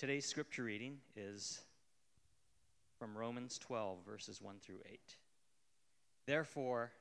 Today's scripture reading is from Romans 12, verses 1 through 8. Therefore,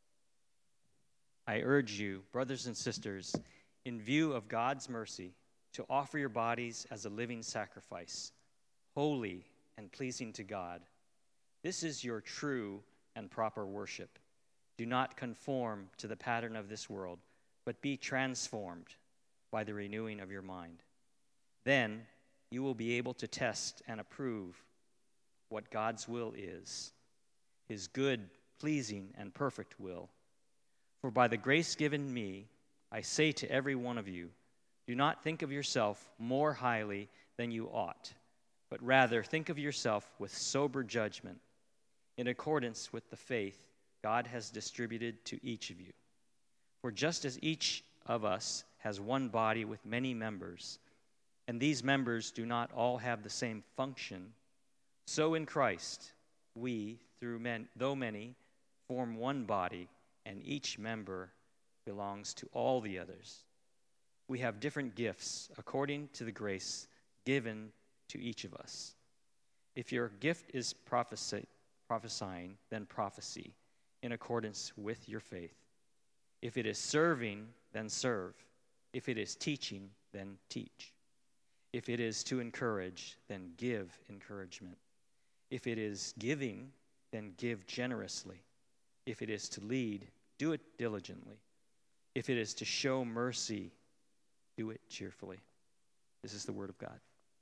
I urge you, brothers and sisters, in view of God's mercy, to offer your bodies as a living sacrifice, holy and pleasing to God. This is your true and proper worship. Do not conform to the pattern of this world, but be transformed by the renewing of your mind. Then you will be able to test and approve what God's will is, his good, pleasing, and perfect will. For by the grace given me, I say to every one of you, do not think of yourself more highly than you ought, but rather think of yourself with sober judgment, in accordance with the faith God has distributed to each of you. For just as each of us has one body with many members, and these members do not all have the same function, so in Christ we, though many, form one body, and each member belongs to all the others. We have different gifts according to the grace given to each of us. If your gift is prophesying, then prophecy in accordance with your faith. If it is serving, then serve. If it is teaching, then teach. If it is to encourage, then give encouragement. If it is giving, then give generously. If it is to lead, do it diligently. If it is to show mercy, do it cheerfully. This is the word of God.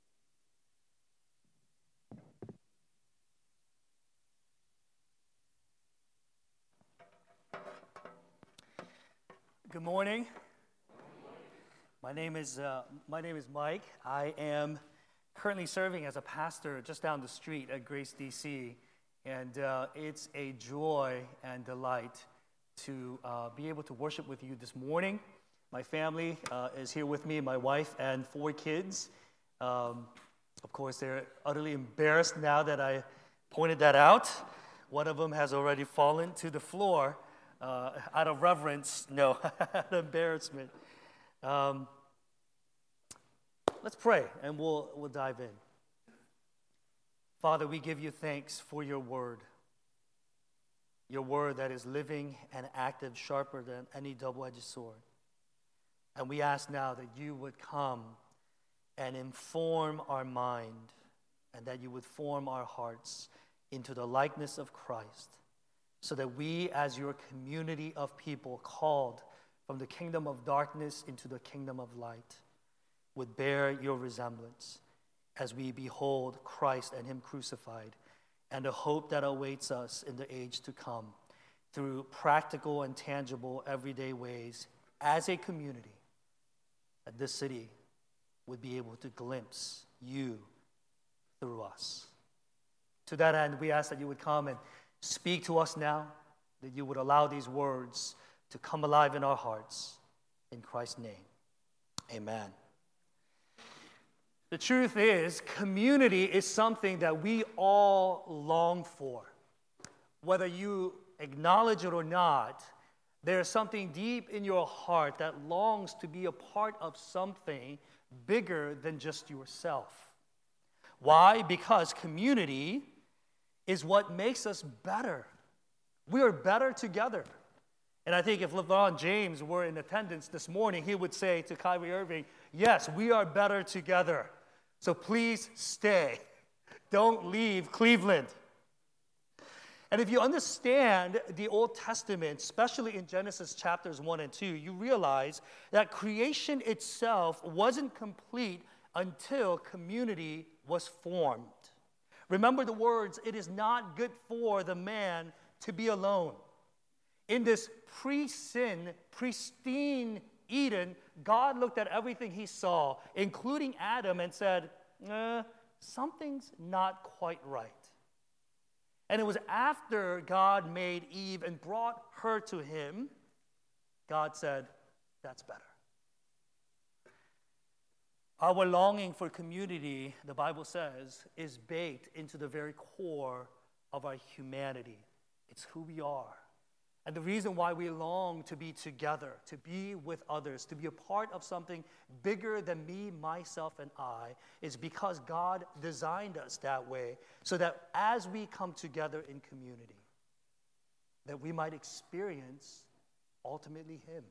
Good morning. My name is Mike. I am currently serving as a pastor just down the street at Grace DC, and it's a joy and delight to be able to worship with you this morning. My family is here with me, my wife and 4 kids. Of course, they're utterly embarrassed now that I pointed that out. One of them has already fallen to the floor out of reverence, no, out of embarrassment. Let's pray, and we'll dive in. Father, we give you thanks for your word that is living and active, sharper than any double-edged sword. And we ask now that you would come and inform our mind, and that you would form our hearts into the likeness of Christ, so that we, as your community of people called from the kingdom of darkness into the kingdom of light, would bear your resemblance as we behold Christ and him crucified, and the hope that awaits us in the age to come through practical and tangible everyday ways as a community, that this city would be able to glimpse you through us. To that end, we ask that you would come and speak to us now, that you would allow these words to come alive in our hearts. In Christ's name, amen. The truth is, community is something that we all long for. Whether you acknowledge it or not, there's something deep in your heart that longs to be a part of something bigger than just yourself. Why? Because community is what makes us better. We are better together. And I think if LeBron James were in attendance this morning, he would say to Kyrie Irving, yes, we are better together. So please stay. Don't leave Cleveland. And if you understand the Old Testament, especially in Genesis chapters 1 and 2, you realize that creation itself wasn't complete until community was formed. Remember the words, it is not good for the man to be alone. In this pre-sin, pristine Eden, God looked at everything he saw, including Adam, and said, something's not quite right. And it was after God made Eve and brought her to him, God said, that's better. Our longing for community, the Bible says, is baked into the very core of our humanity. It's who we are. And the reason why we long to be together, to be with others, to be a part of something bigger than me, myself, and I, is because God designed us that way so that as we come together in community, that we might experience ultimately Him.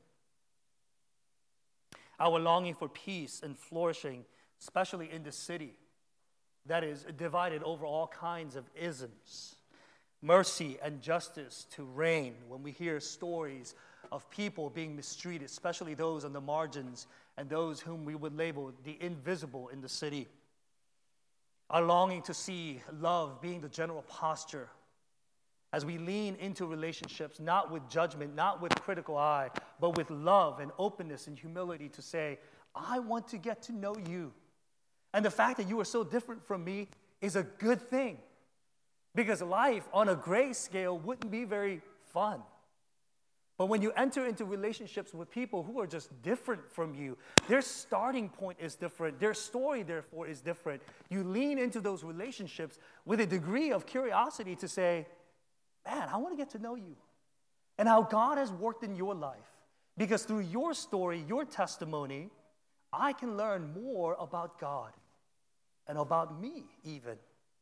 Our longing for peace and flourishing, especially in the city that is divided over all kinds of isms, mercy and justice to reign. When we hear stories of people being mistreated, especially those on the margins and those whom we would label the invisible in the city. Our longing to see love being the general posture as we lean into relationships, not with judgment, not with critical eye, but with love and openness and humility to say, I want to get to know you. And the fact that you are so different from me is a good thing. Because life on a gray scale wouldn't be very fun. But when you enter into relationships with people who are just different from you, their starting point is different. Their story, therefore, is different. You lean into those relationships with a degree of curiosity to say, man, I want to get to know you. And how God has worked in your life. Because through your story, your testimony, I can learn more about God and about me even.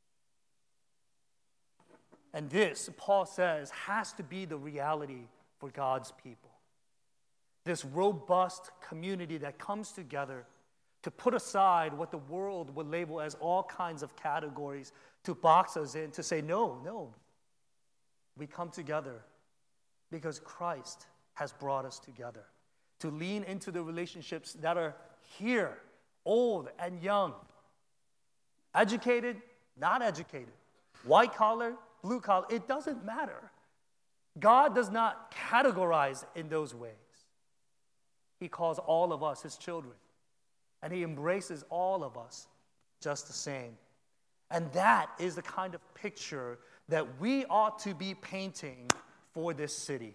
And this, Paul says, has to be the reality for God's people. This robust community that comes together to put aside what the world would label as all kinds of categories, to box us in, to say, no. We come together because Christ has brought us together. To lean into the relationships that are here, old and young, educated, not educated, white collar, blue collar, it doesn't matter. God does not categorize in those ways. He calls all of us His children, and He embraces all of us just the same. And that is the kind of picture that we ought to be painting for this city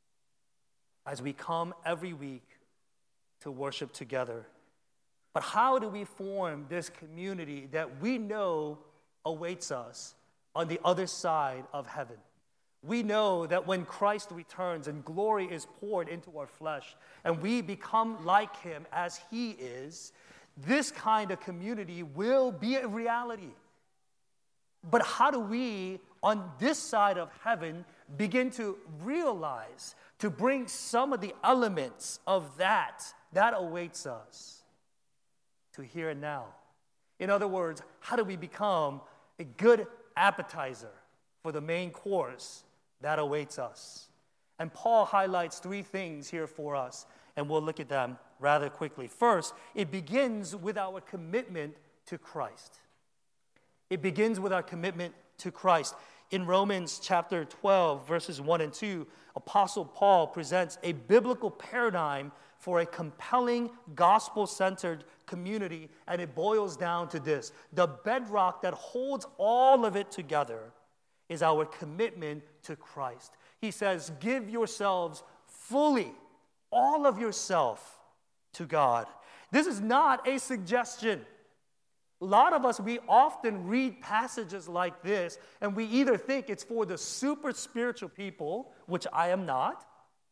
as we come every week to worship together. But how do we form this community that we know awaits us on the other side of heaven? We know that when Christ returns and glory is poured into our flesh and we become like Him as He is, this kind of community will be a reality. But how do we, on this side of heaven, begin to realize, to bring some of the elements of that awaits us to here and now? In other words, how do we become a good appetizer for the main course that awaits us? And Paul highlights three things here for us, and we'll look at them rather quickly. First, it begins with our commitment to Christ. It begins with our commitment to Christ. In Romans chapter 12, verses 1 and 2, Apostle Paul presents a biblical paradigm for a compelling gospel-centered community, and it boils down to this. The bedrock that holds all of it together is our commitment to Christ. He says, give yourselves fully, all of yourself, to God. This is not a suggestion. A lot of us, we often read passages like this, and we either think it's for the super spiritual people, which I am not,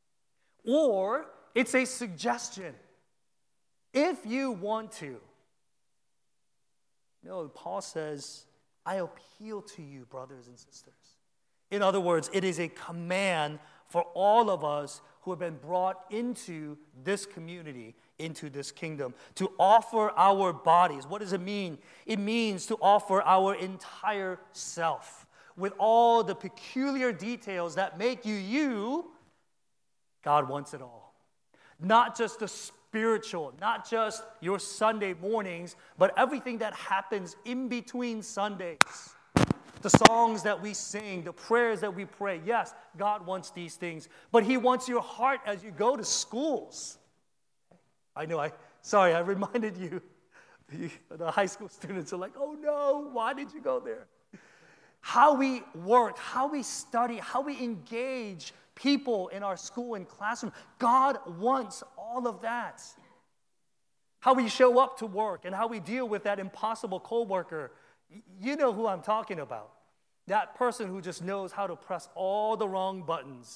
or it's a suggestion. If you want to. No, Paul says, I appeal to you, brothers and sisters. In other words, it is a command for all of us who have been brought into this community, into this kingdom, to offer our bodies. What does it mean? It means to offer our entire self with all the peculiar details that make you you. God wants it all. Not just the spiritual, not just your Sunday mornings, but everything that happens in between Sundays. The songs that we sing, the prayers that we pray. Yes, God wants these things, but He wants your heart as you go to schools. I know, I reminded you. The high school students are like, oh no, why did you go there? How we work, how we study, how we engage people in our school and classroom. God wants all of that. How we show up to work and how we deal with that impossible coworker. You know who I'm talking about. That person who just knows how to press all the wrong buttons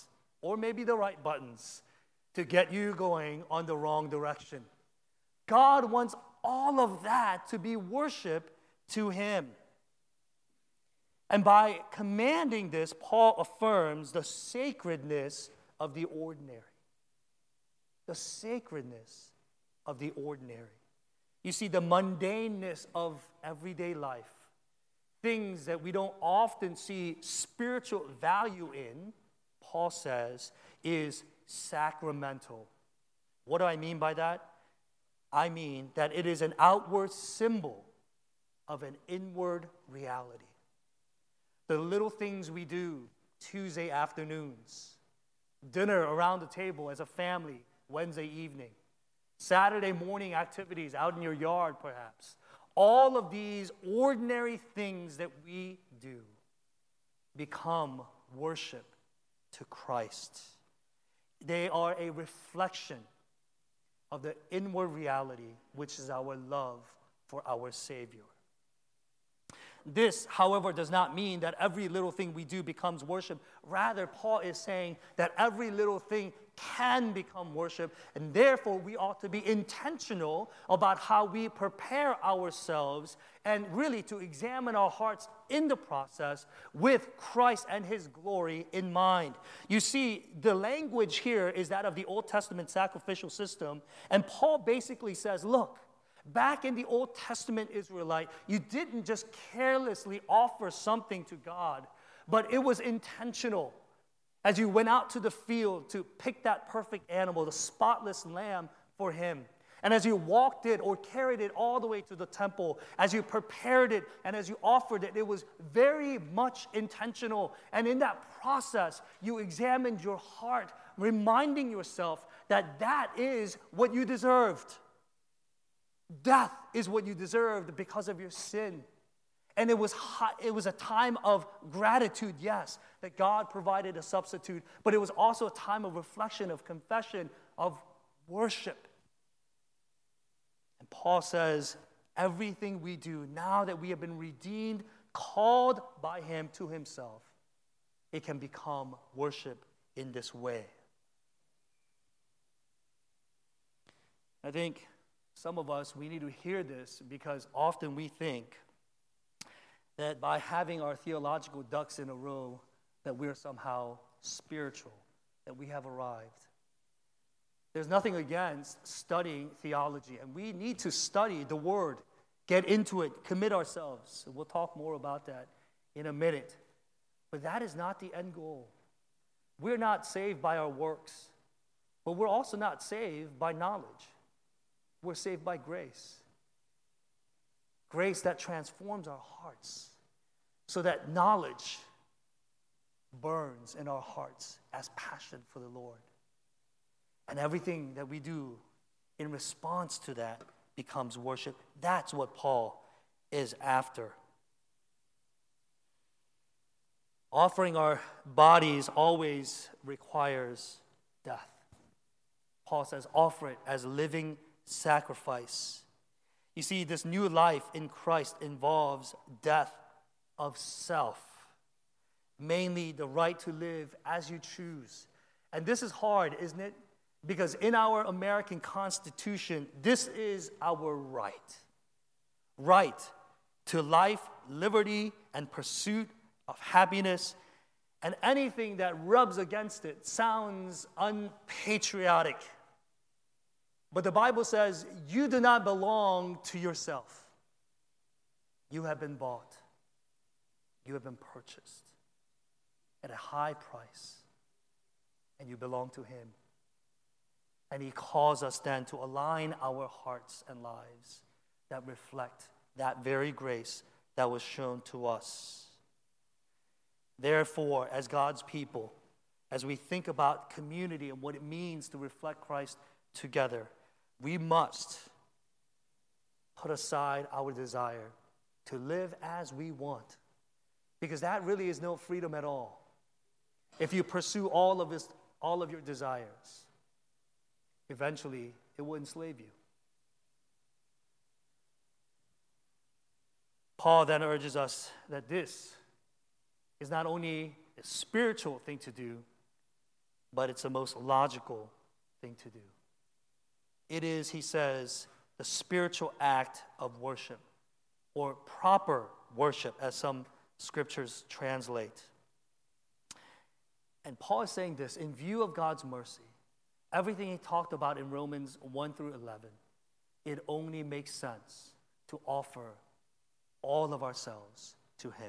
or maybe the right buttons to get you going on the wrong direction. God wants all of that to be worship to Him. And by commanding this, Paul affirms the sacredness of the ordinary. The sacredness of the ordinary. You see, the mundaneness of everyday life, things that we don't often see spiritual value in, Paul says, is sacramental. What do I mean by that? I mean that it is an outward symbol of an inward reality. The little things we do Tuesday afternoons, dinner around the table as a family Wednesday evening, Saturday morning activities out in your yard perhaps. All of these ordinary things that we do become worship to Christ. They are a reflection of the inward reality, which is our love for our Savior. This, however, does not mean that every little thing we do becomes worship. Rather, Paul is saying that every little thing can become worship, and therefore we ought to be intentional about how we prepare ourselves and really to examine our hearts in the process with Christ and His glory in mind. You see, the language here is that of the Old Testament sacrificial system, and Paul basically says, look, back in the Old Testament Israelite, you didn't just carelessly offer something to God, but it was intentional. As you went out to the field to pick that perfect animal, the spotless lamb for Him, and as you walked it or carried it all the way to the temple, as you prepared it and as you offered it, it was very much intentional. And in that process, you examined your heart, reminding yourself that that is what you deserved. Death is what you deserved because of your sin. And it was a time of gratitude, yes, that God provided a substitute, but it was also a time of reflection, of confession, of worship. And Paul says, everything we do, now that we have been redeemed, called by Him to Himself, it can become worship in this way. I think some of us, we need to hear this because often we think that by having our theological ducks in a row, that we're somehow spiritual, that we have arrived. There's nothing against studying theology, and we need to study the Word, get into it, commit ourselves. And we'll talk more about that in a minute. But that is not the end goal. We're not saved by our works, but we're also not saved by knowledge. We're saved by grace. Grace that transforms our hearts so that knowledge burns in our hearts as passion for the Lord. And everything that we do in response to that becomes worship. That's what Paul is after. Offering our bodies always requires death. Paul says, offer it as living sacrifice. You see, this new life in Christ involves death of self, mainly the right to live as you choose. And this is hard, isn't it? Because in our American Constitution, this is our right. Right to life, liberty, and pursuit of happiness. And anything that rubs against it sounds unpatriotic. But the Bible says you do not belong to yourself. You have been bought. You have been purchased at a high price. And you belong to Him. And He calls us then to align our hearts and lives that reflect that very grace that was shown to us. Therefore, as God's people, as we think about community and what it means to reflect Christ together, we must put aside our desire to live as we want, because that really is no freedom at all. If you pursue all of your desires, eventually it will enslave you. Paul then urges us that this is not only a spiritual thing to do, but it's the most logical thing to do. It is, he says, the spiritual act of worship, or proper worship, as some scriptures translate. And Paul is saying this, in view of God's mercy, everything he talked about in Romans 1 through 11, it only makes sense to offer all of ourselves to him.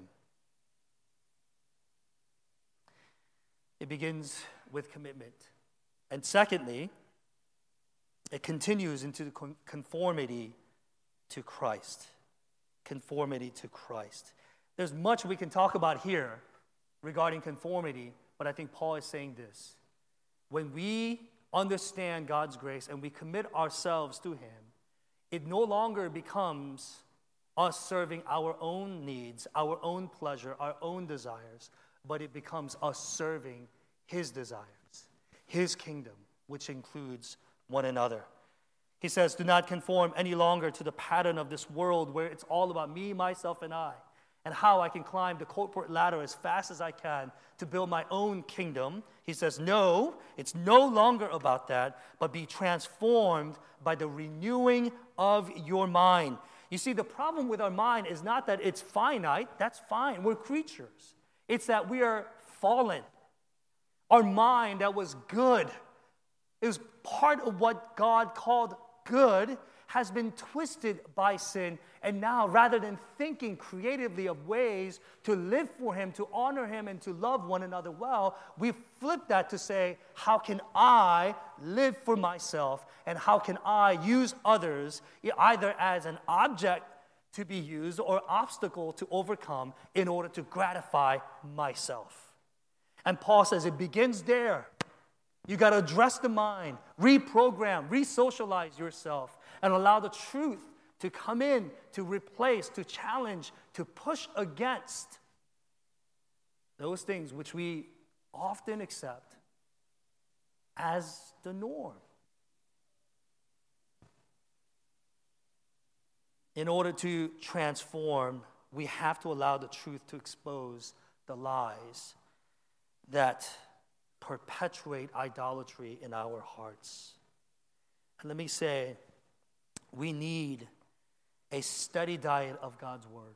It begins with commitment. And secondly, it continues into the conformity to Christ. Conformity to Christ. There's much we can talk about here regarding conformity, but I think Paul is saying this. When we understand God's grace and we commit ourselves to him, it no longer becomes us serving our own needs, our own pleasure, our own desires, but it becomes us serving his desires, his kingdom, which includes one another. He says, do not conform any longer to the pattern of this world where it's all about me, myself, and I, and how I can climb the corporate ladder as fast as I can to build my own kingdom. He says, no, it's no longer about that, but be transformed by the renewing of your mind. You see, the problem with our mind is not that it's finite. That's fine. We're creatures. It's that we are fallen. Our mind that was good, it was part of what God called good, has been twisted by sin. And now, rather than thinking creatively of ways to live for him, to honor him, and to love one another well, we flip that to say, how can I live for myself? And how can I use others either as an object to be used or obstacle to overcome in order to gratify myself? And Paul says it begins there. You got to address the mind, reprogram, re-socialize yourself, and allow the truth to come in, to replace, to challenge, to push against those things which we often accept as the norm. In order to transform, we have to allow the truth to expose the lies that perpetuate idolatry in our hearts. And let me say, we need a steady diet of God's word.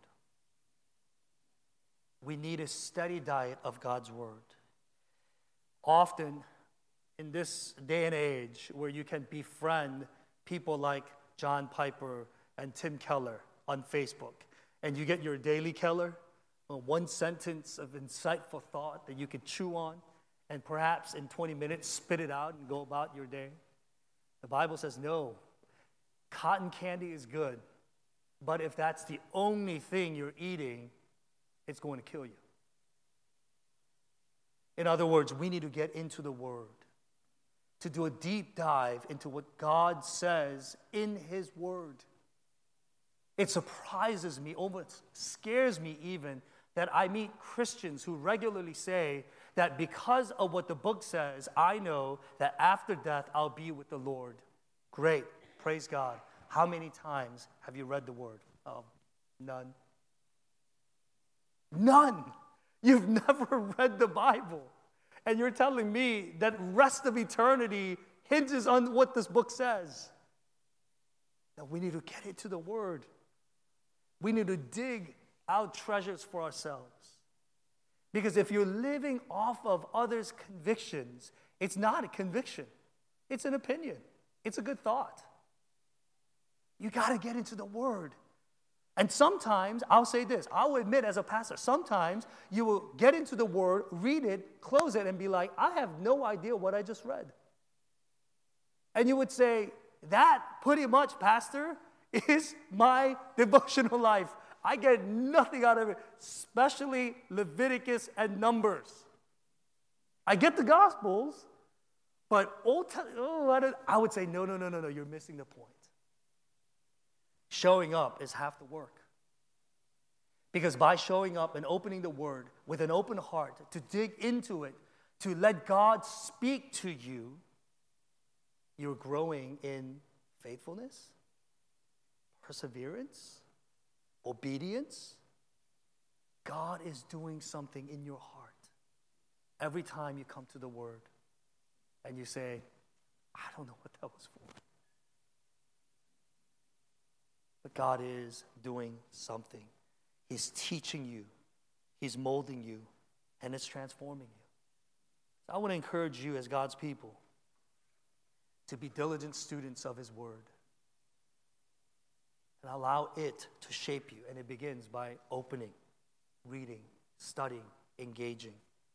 We need a steady diet of God's word. Often, in this day and age where you can befriend people like John Piper and Tim Keller on Facebook, and you get your daily Keller, one sentence of insightful thought that you could chew on, and perhaps in 20 minutes spit it out and go about your day. The Bible says no. Cotton candy is good, but if that's the only thing you're eating, it's going to kill you. In other words, we need to get into the Word, to do a deep dive into what God says in His Word. It surprises me, almost scares me even, that I meet Christians who regularly say that because of what the book says, I know that after death I'll be with the Lord. Great, praise God. How many times have you read the Word? Oh, none. None. You've never read the Bible. And you're telling me that rest of eternity hinges on what this book says. Now we need to get into the Word. We need to dig out treasures for ourselves. Because if you're living off of others' convictions, it's not a conviction. It's an opinion. It's a good thought. You got to get into the Word. And sometimes, I'll say this, I'll admit as a pastor, sometimes you will get into the Word, read it, close it, and be like, I have no idea what I just read. And you would say, that pretty much, Pastor, is my devotional life. I get nothing out of it, especially Leviticus and Numbers. I get the Gospels, but I would say, no, you're missing the point. Showing up is half the work. Because by showing up and opening the Word with an open heart, to dig into it, to let God speak to you, you're growing in faithfulness, perseverance, obedience. God is doing something in your heart every time you come to the Word. and you say, I don't know what that was for. But God is doing something. He's teaching you. He's molding you. And it's transforming you. So I want to encourage you as God's people to be diligent students of His Word. And allow it to shape you. And it begins by opening, reading, studying, engaging.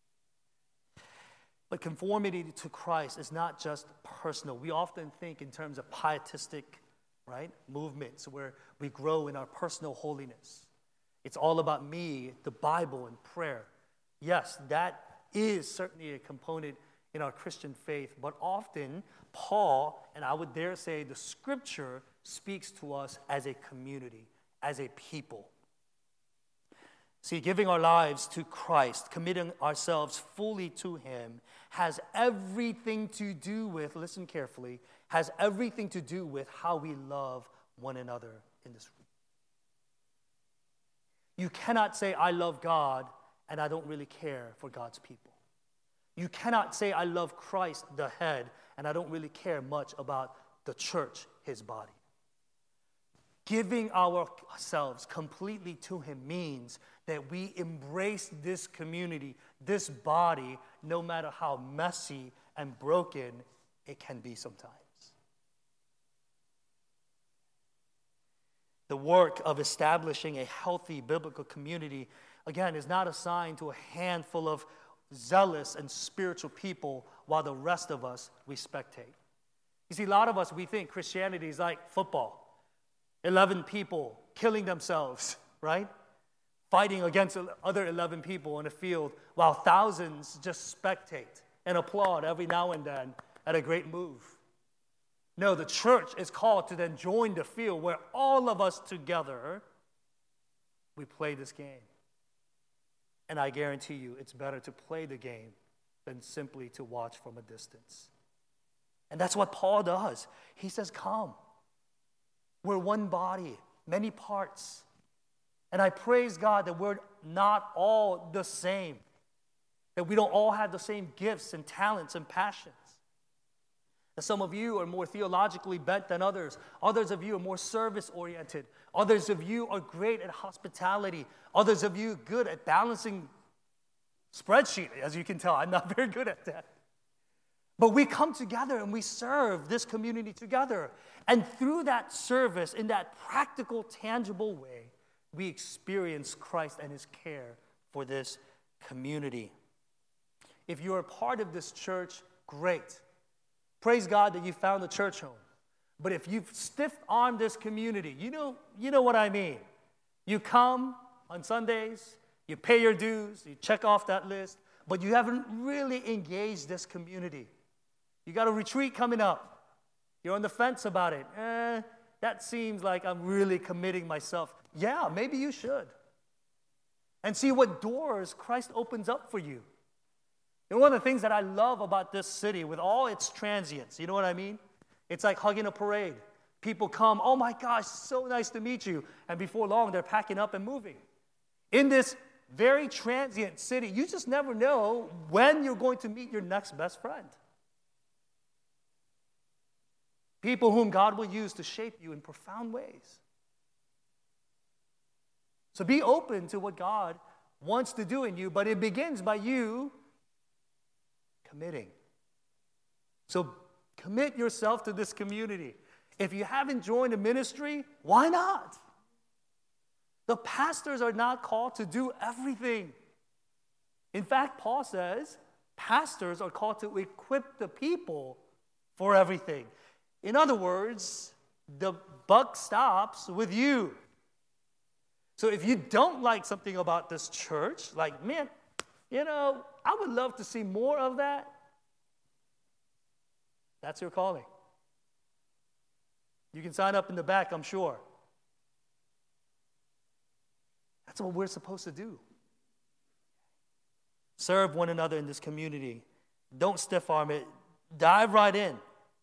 But conformity to Christ is not just personal. We often think in terms of pietistic, right, movements where we grow in our personal holiness. It's all about me, the Bible, and prayer. Yes, that is certainly a component in our Christian faith, but often Paul, and I would dare say the Scripture, speaks to us as a community, as a people. See, giving our lives to Christ, committing ourselves fully to Him, has everything to do with, listen carefully, has everything to do with how we love one another in this room. You cannot say, I love God, and I don't really care for God's people. You cannot say, I love Christ, the head, and I don't really care much about the church, His body. Giving ourselves completely to Him means that we embrace this community, this body, no matter how messy and broken it can be sometimes. The work of establishing a healthy biblical community, again, is not assigned to a handful of zealous and spiritual people while the rest of us, we spectate. You see, a lot of us, we think Christianity is like football. 11 people killing themselves, right? Fighting against other 11 people on a field while thousands just spectate and applaud every now and then at a great move. No, the church is called to then join the field where all of us together, we play this game. And I guarantee you, it's better to play the game than simply to watch from a distance. And that's what Paul does. He says, come. We're one body, many parts. And I praise God that we're not all the same, that we don't all have the same gifts and talents and passions. That some of you are more theologically bent than others. Others of you are more service-oriented. Others of you are great at hospitality. Others of you good at balancing spreadsheet. As you can tell, I'm not very good at that. But we come together and we serve this community together. And through that service, in that practical, tangible way, we experience Christ and His care for this community. If you're a part of this church, great. Praise God that you found a church home. But if you've stiff-armed this community, you know what I mean. You come on Sundays, you pay your dues, you check off that list, but you haven't really engaged this community. You got a retreat coming up. You're on the fence about it. That seems like I'm really committing myself. Yeah, maybe you should. And see what doors Christ opens up for you. And one of the things that I love about this city with all its transients, you know what I mean? It's like hugging a parade. People come, oh my gosh, so nice to meet you. And before long, they're packing up and moving. In this very transient city, you just never know when you're going to meet your next best friend. People whom God will use to shape you in profound ways. So be open to what God wants to do in you, but it begins by you committing. So commit yourself to this community. If you haven't joined a ministry, why not? The pastors are not called to do everything. In fact, Paul says pastors are called to equip the people for everything. In other words, the buck stops with you. So if you don't like something about this church, like, man, I would love to see more of that. That's your calling. You can sign up in the back, I'm sure. That's what we're supposed to do. Serve one another in this community. Don't stiff-arm it. Dive right in.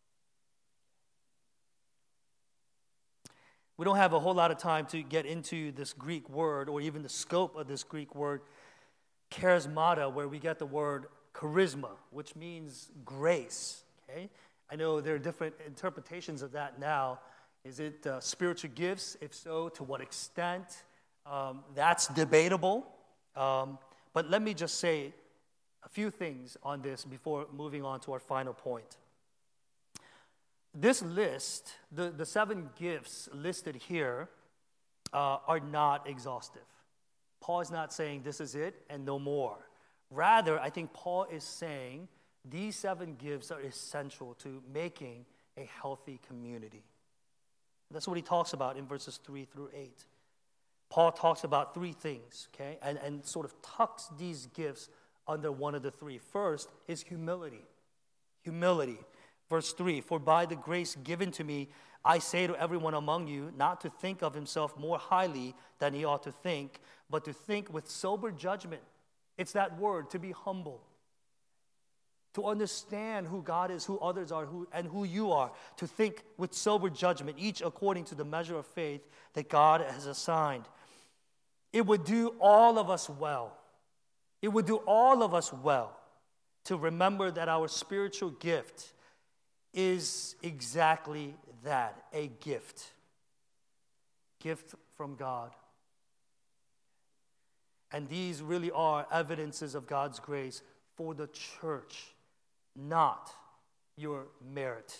We don't have a whole lot of time to get into this Greek word or even the scope of this Greek word, charismata, where we get the word charisma, which means grace. Okay? I know there are different interpretations of that now. Is it spiritual gifts? If so, to what extent? That's debatable. But let me just say a few things on this before moving on to our final point. This list, the 7 gifts listed here, are not exhaustive. Paul is not saying this is it and no more. Rather, I think Paul is saying these 7 gifts are essential to making a healthy community. That's what he talks about in verses 3 through 8. Paul talks about 3 things, okay, and sort of tucks these gifts under one of the 3. First is humility. Humility. Verse 3, for by the grace given to me, I say to everyone among you, not to think of himself more highly than he ought to think, but to think with sober judgment. It's that word, to be humble. To understand who God is, who others are, and who you are. To think with sober judgment, each according to the measure of faith that God has assigned. It would do all of us well. It would do all of us well to remember that our spiritual gift is exactly that, a gift. Gift from God. And these really are evidences of God's grace for the church, not your merit.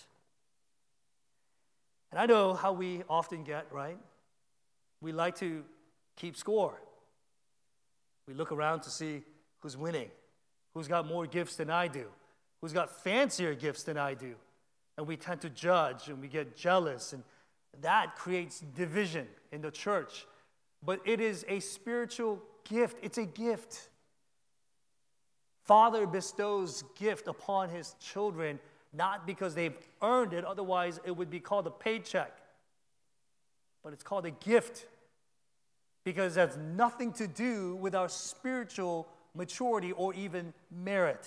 And I know how we often get, right? We like to keep score. We look around to see who's winning, who's got more gifts than I do, who's got fancier gifts than I do. And we tend to judge and we get jealous, and that creates division in the church. But it is a spiritual gift. It's a gift. Father bestows gift upon his children not because they've earned it, otherwise it would be called a paycheck. But it's called a gift because it has nothing to do with our spiritual maturity or even merit.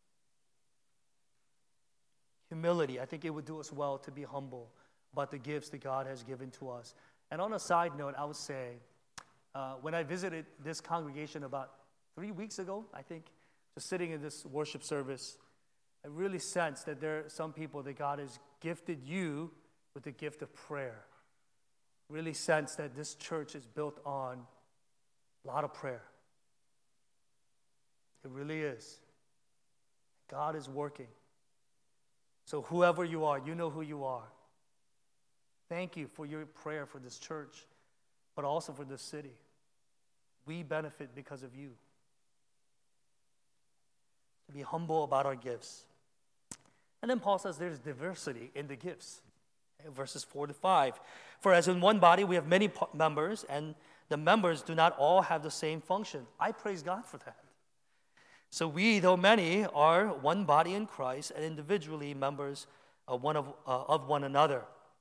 Humility. I think it would do us well to be humble about the gifts that God has given to us. And on a side note, I would say, when I visited this congregation about 3 weeks ago, I think, just sitting in this worship service, I really sensed that there are some people that God has gifted you with the gift of prayer. Really sense that this church is built on a lot of prayer. It really is. God is working. So whoever you are, you know who you are. Thank you for your prayer for this church, but also for this city. We benefit because of you. To be humble about our gifts. And then Paul says there's diversity in the gifts. Verses 4 to 5. For as in one body we have many members, and the members do not all have the same function. I praise God for that. So we, though many, are one body in Christ, and individually members of one another.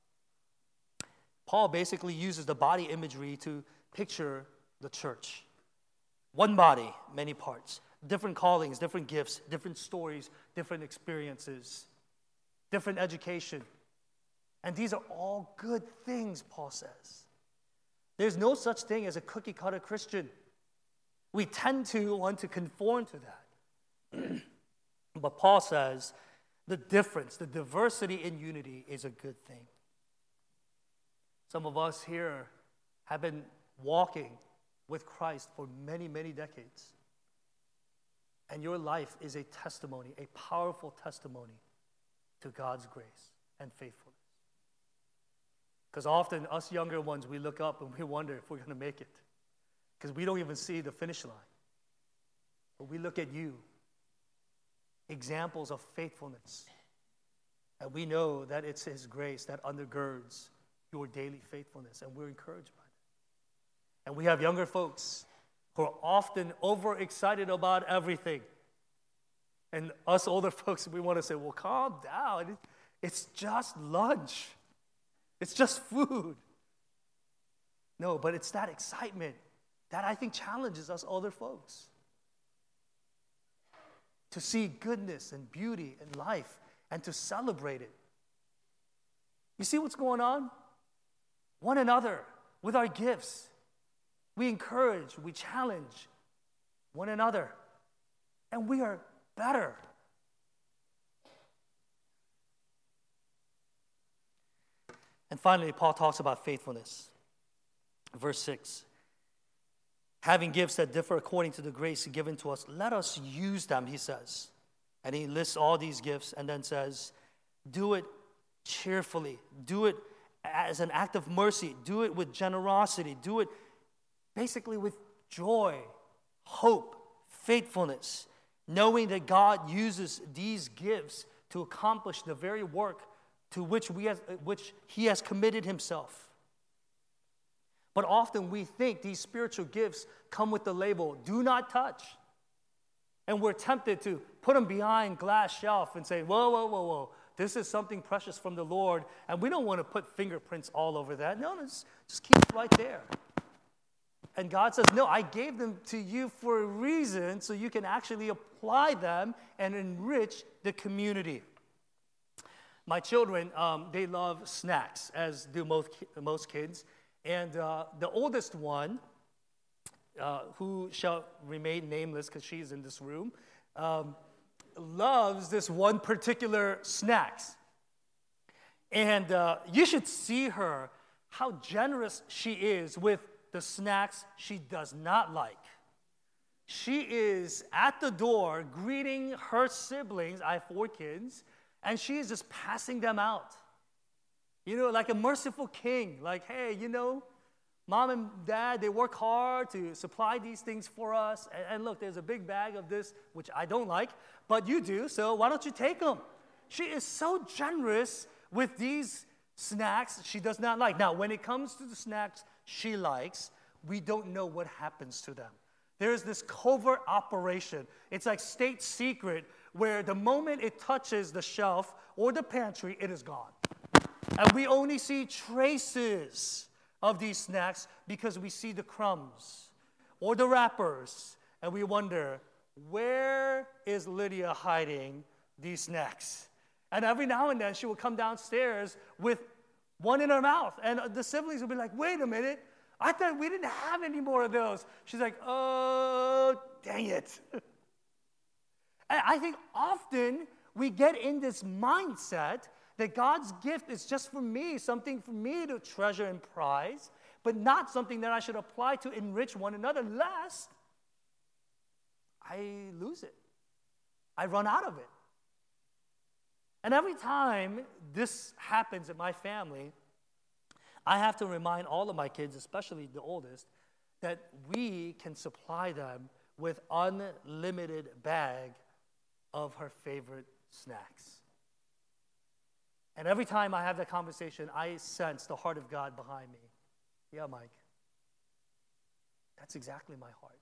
Paul basically uses the body imagery to picture the church. One body, many parts. Different callings, different gifts, different stories, different experiences, different education. And these are all good things, Paul says. There's no such thing as a cookie-cutter Christian. We tend to want to conform to that. But Paul says the difference, the diversity in unity is a good thing. Some of us here have been walking with Christ for many, many decades. And your life is a testimony, a powerful testimony to God's grace and faithfulness. Because often us younger ones, we look up and we wonder if we're going to make it. Because we don't even see the finish line. But we look at you, examples of faithfulness. And we know that it's His grace that undergirds your daily faithfulness. And we're encouraged by that. And we have younger folks who are often overexcited about everything. And us older folks, we want to say, well, calm down. It's just lunch. It's just food. No, but it's that excitement that I think challenges us older folks. To see goodness and beauty in life and to celebrate it. You see what's going on? One another with our gifts. We encourage, we challenge one another. And we are better. And finally, Paul talks about faithfulness. Verse 6. Having gifts that differ according to the grace given to us, let us use them, he says. And he lists all these gifts and then says, do it cheerfully. Do it as an act of mercy. Do it with generosity. Do it basically with joy, hope, faithfulness, knowing that God uses these gifts to accomplish the very work to which he has committed himself. But often we think these spiritual gifts come with the label, do not touch. And we're tempted to put them behind glass shelf and say, whoa, whoa, whoa, whoa. This is something precious from the Lord. And we don't want to put fingerprints all over that. No, just keep it right there. And God says, no, I gave them to you for a reason so you can actually apply them and enrich the community. My children, they love snacks, as do most kids. And the oldest one, who shall remain nameless because she's in this room, loves this one particular snacks. And you should see her, how generous she is with the snacks she does not like. She is at the door greeting her siblings. I have 4 kids. And she is just passing them out. You know, like a merciful king. Like, hey, you know, mom and dad, they work hard to supply these things for us. And look, there's a big bag of this, which I don't like, but you do, so why don't you take them? She is so generous with these snacks she does not like. Now, when it comes to the snacks she likes, we don't know what happens to them. There's this covert operation. It's like state secret, where the moment it touches the shelf or the pantry, it is gone. And we only see traces of these snacks because we see the crumbs or the wrappers, and we wonder, where is Lydia hiding these snacks? And every now and then she will come downstairs with one in her mouth, and the siblings will be like, wait a minute, I thought we didn't have any more of those. She's like, oh, dang it. And I think often we get in this mindset that God's gift is just for me, something for me to treasure and prize, but not something that I should apply to enrich one another, lest I lose it. I run out of it. And every time this happens in my family, I have to remind all of my kids, especially the oldest, that we can supply them with unlimited bag of her favorite snacks. And every time I have that conversation, I sense the heart of God behind me. Yeah, Mike. That's exactly my heart.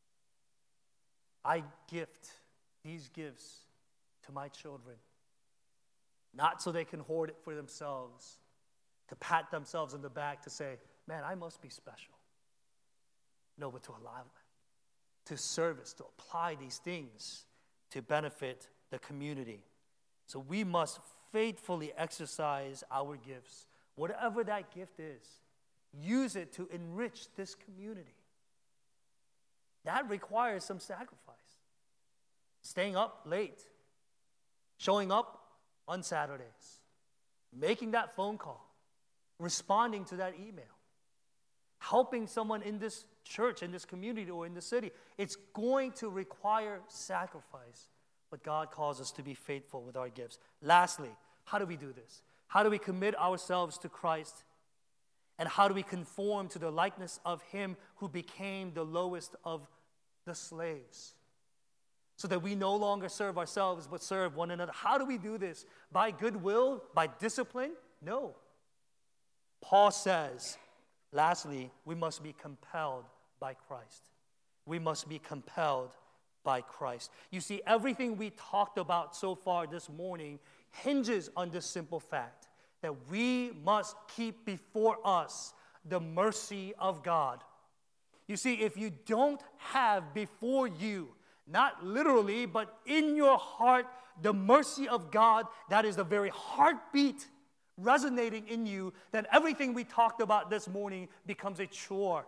I gift these gifts to my children, not so they can hoard it for themselves, to pat themselves on the back to say, man, I must be special. No, but to allow them to service, to apply these things to benefit the community. So we must faithfully exercise our gifts, whatever that gift is. Use it to enrich this community. That requires some sacrifice. Staying up late, showing up on Saturdays, making that phone call, responding to that email, helping someone in this church, in this community, or in the city. It's going to require sacrifice, but God calls us to be faithful with our gifts. Lastly, how do we do this? How do we commit ourselves to Christ? And how do we conform to the likeness of Him who became the lowest of the slaves? So that we no longer serve ourselves, but serve one another. How do we do this? By goodwill? By discipline? No. Paul says, lastly, we must be compelled by Christ. We must be compelled by Christ. You see, everything we talked about so far this morning hinges on this simple fact that we must keep before us the mercy of God. You see, if you don't have before you, not literally, but in your heart, the mercy of God, that is the very heartbeat resonating in you, then everything we talked about this morning becomes a chore.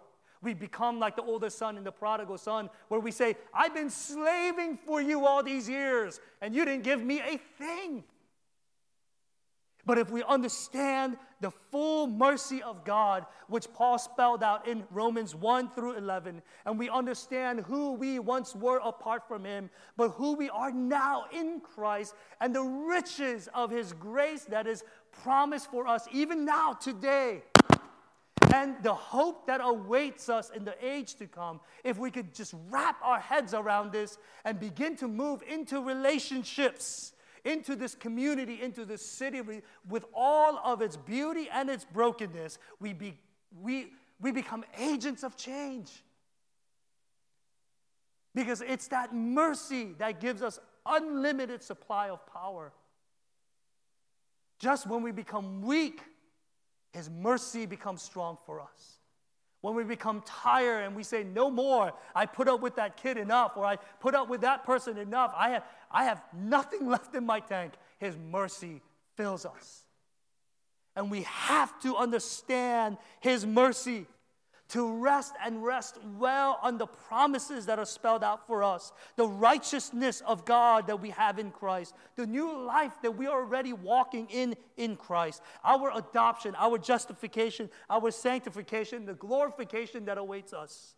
We become like the older son and the prodigal son, where we say, I've been slaving for you all these years, and you didn't give me a thing. But if we understand the full mercy of God, which Paul spelled out in Romans 1 through 11, and we understand who we once were apart from him, but who we are now in Christ, and the riches of his grace that is promised for us even now, today, and the hope that awaits us in the age to come, if we could just wrap our heads around this and begin to move into relationships, into this community, into this city, with all of its beauty and its brokenness, we become agents of change. Because it's that mercy that gives us unlimited supply of power. Just when we become weak, his mercy becomes strong for us. When we become tired and we say, no more, I put up with that kid enough, or I put up with that person enough, I have nothing left in my tank, his mercy fills us. And we have to understand his mercy to rest and rest well on the promises that are spelled out for us, the righteousness of God that we have in Christ, the new life that we are already walking in Christ, our adoption, our justification, our sanctification, the glorification that awaits us,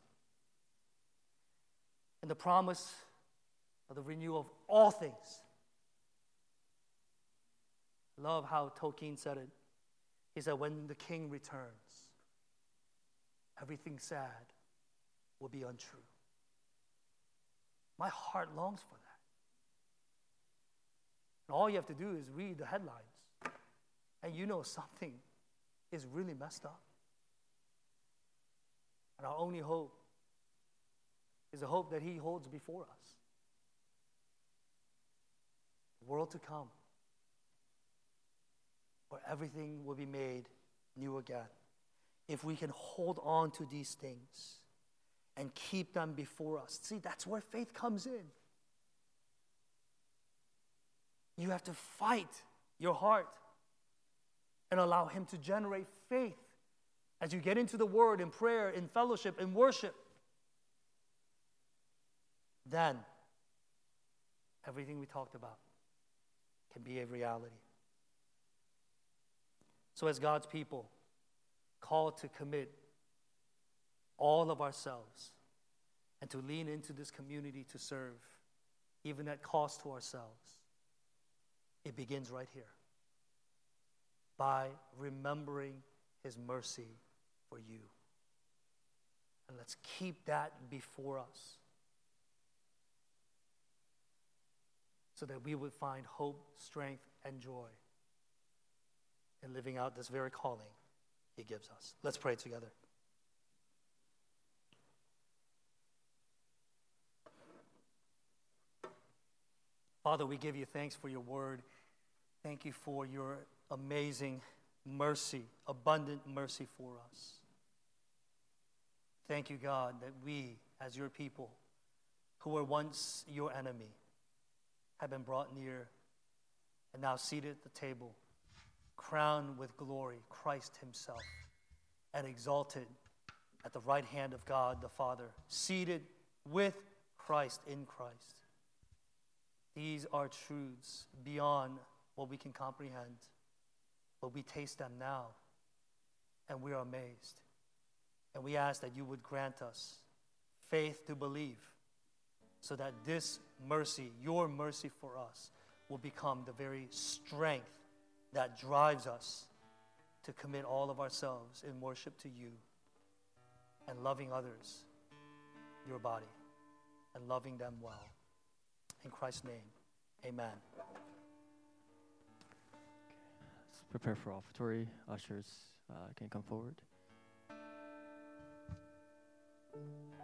and the promise of the renewal of all things. I love how Tolkien said it. He said, when the king returns, everything sad will be untrue. My heart longs for that. And all you have to do is read the headlines, and you know something is really messed up. And our only hope is the hope that he holds before us. The world to come, where everything will be made new again. If we can hold on to these things and keep them before us. See, that's where faith comes in. You have to fight your heart and allow him to generate faith as you get into the word, in prayer, in fellowship, in worship. Then, everything we talked about can be a reality. So as God's people, called to commit all of ourselves and to lean into this community to serve, even at cost to ourselves, it begins right here by remembering his mercy for you. And let's keep that before us so that we would find hope, strength, and joy in living out this very calling he gives us. Let's pray together. Father, we give you thanks for your word. Thank you for your amazing mercy, abundant mercy for us. Thank you, God, that we, as your people, who were once your enemy, have been brought near and now seated at the table, crowned with glory, Christ himself, and exalted at the right hand of God the Father, seated with Christ in Christ. These are truths beyond what we can comprehend, but we taste them now, and we are amazed. And we ask that you would grant us faith to believe, so that this mercy, your mercy for us, will become the very strength that drives us to commit all of ourselves in worship to you and loving others, your body, and loving them well. In Christ's name, amen. Let's prepare for offertory. Ushers can come forward.